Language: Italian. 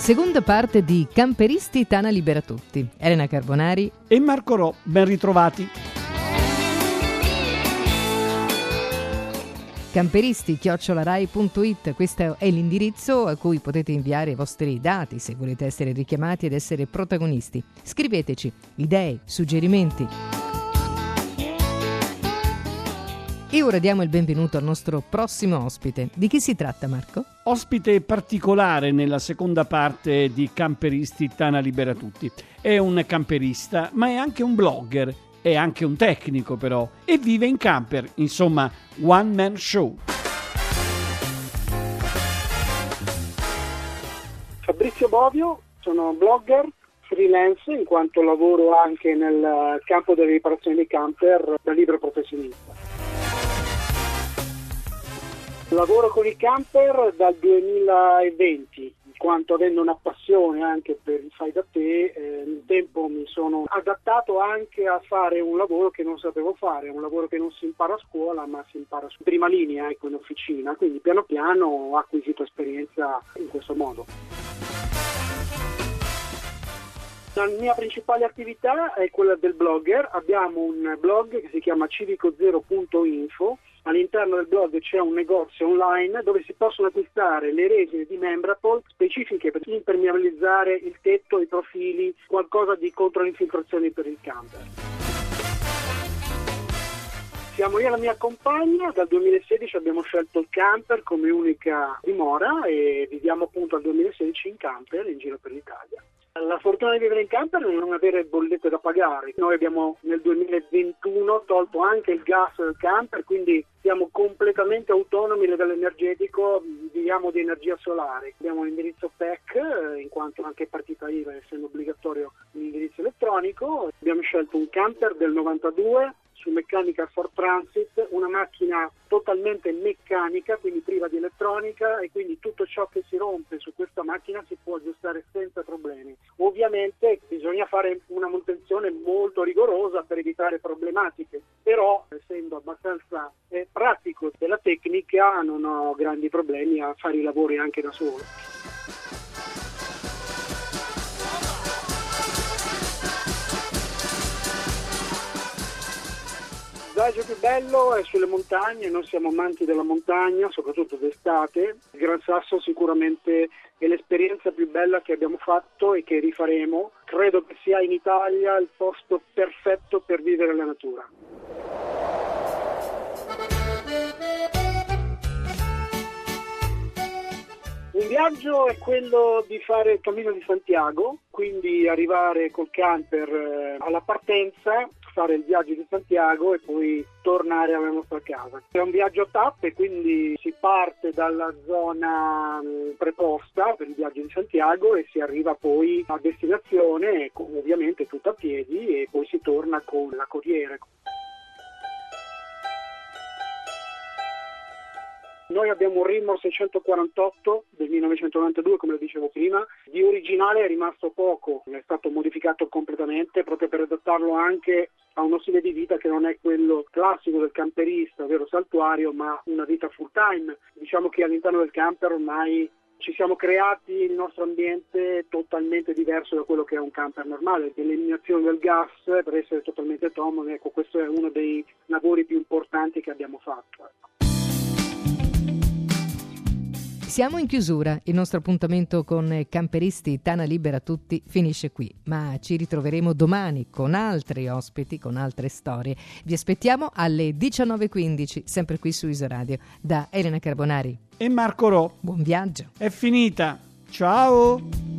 Seconda parte di Camperisti Tana Libera Tutti. Elena Carbonari e Marco Ro, ben ritrovati. Camperisti@rai.it, questo è l'indirizzo a cui potete inviare i vostri dati se volete essere richiamati ed essere protagonisti. Scriveteci idee, suggerimenti. E ora diamo il benvenuto al nostro prossimo ospite. Di chi si tratta, Marco? Ospite particolare nella seconda parte di Camperisti Tana Libera Tutti. È un camperista, ma è anche un blogger, è anche un tecnico però, e vive in camper, insomma, one man show. Fabrizio Bovio, sono blogger, freelance, in quanto lavoro anche nel campo delle riparazioni dei camper da libero professionista. Lavoro con i camper dal 2020, in quanto avendo una passione anche per il fai da te, nel tempo mi sono adattato anche a fare un lavoro che non sapevo fare, un lavoro che non si impara a scuola ma si impara su prima linea, in officina, quindi piano piano ho acquisito esperienza in questo modo. La mia principale attività è quella del blogger. Abbiamo un blog che si chiama civicozero.info. All'interno del blog c'è un negozio online dove si possono acquistare le resine di Membrapol specifiche per impermeabilizzare il tetto, i profili, qualcosa di contro le infiltrazioni per il camper. Siamo io e la mia compagna, dal 2016 abbiamo scelto il camper come unica dimora e viviamo appunto dal 2016 in camper in giro per l'Italia. La fortuna di vivere in camper è non avere bollette da pagare. Noi abbiamo nel 2021 tolto anche il gas del camper, quindi siamo completamente autonomi a livello energetico, viviamo di energia solare. Abbiamo l'indirizzo PEC, in quanto anche partita IVA essendo obbligatorio l'indirizzo elettronico. Abbiamo scelto un camper del 92 su meccanica Ford Transit, una macchina totalmente meccanica, quindi priva di elettronica, e quindi tutto ciò che si rompe su questa macchina si può aggiustare senza problemi. Ovviamente bisogna fare una manutenzione molto rigorosa per evitare problematiche, però essendo abbastanza pratico della tecnica non ho grandi problemi a fare i lavori anche da solo. Il viaggio più bello è sulle montagne, noi siamo amanti della montagna, soprattutto d'estate. Il Gran Sasso sicuramente è l'esperienza più bella che abbiamo fatto e che rifaremo. Credo che sia in Italia il posto perfetto per vivere la natura. Un viaggio è quello di fare il Cammino di Santiago, quindi arrivare col camper alla partenza, fare il viaggio di Santiago e poi tornare alla nostra casa. È un viaggio a tappe, quindi si parte dalla zona preposta per il viaggio di Santiago e si arriva poi a destinazione, ovviamente tutto a piedi, e poi si torna con la corriere. Noi abbiamo un Rimor 648 del 1992, come lo dicevo prima. Di originale è rimasto poco, è stato modificato completamente proprio per adattarlo anche a uno stile di vita che non è quello classico del camperista, ovvero saltuario, ma una vita full time. Diciamo che all'interno del camper ormai ci siamo creati il nostro ambiente totalmente diverso da quello che è un camper normale. L'eliminazione del gas per essere totalmente autonomi, ecco, questo è uno dei lavori più importanti che abbiamo fatto. Siamo in chiusura, il nostro appuntamento con Camperisti Tana Libera Tutti finisce qui, ma ci ritroveremo domani con altri ospiti, con altre storie. Vi aspettiamo alle 19:15, sempre qui su Isoradio. Da Elena Carbonari e Marco Ro. Buon viaggio. È finita. Ciao.